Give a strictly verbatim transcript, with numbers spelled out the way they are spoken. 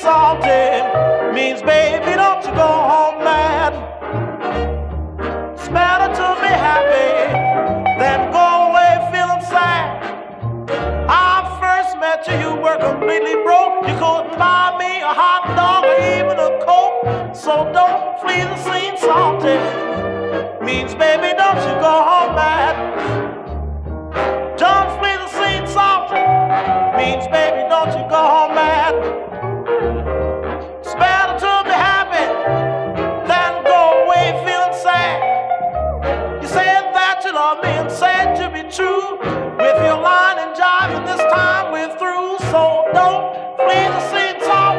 salty means, baby, don't you go home mad. It's better to be happy than go away feeling sad. I first met you, you were completely broke. You couldn't buy me a hot dog or even a Coke. So don't flee the scene salty means, baby, don't you go home mad. Don't flee the scene salty means, baby, don't you go home mad.